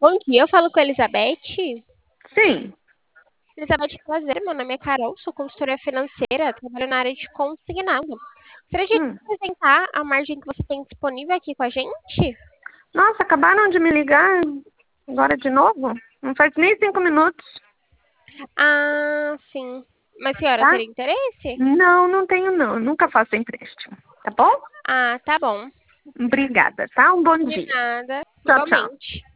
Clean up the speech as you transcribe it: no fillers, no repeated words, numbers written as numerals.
Bom dia, eu falo com a Elizabeth. Sim. Elizabeth, prazer, meu nome é Carol, sou consultora financeira, trabalho na área de consignado. Gostaria de te Hum. apresentar a margem que você tem disponível aqui com a gente? Nossa, acabaram de me ligar agora de novo? Não faz nem 5 minutos, Ah, sim. Mas senhora, tá? teria interesse? Não, não tenho não. Nunca faço empréstimo. Tá bom? Ah, tá bom. Obrigada, tá? Um bom De dia. nada, Tchau, tchau. igualmente.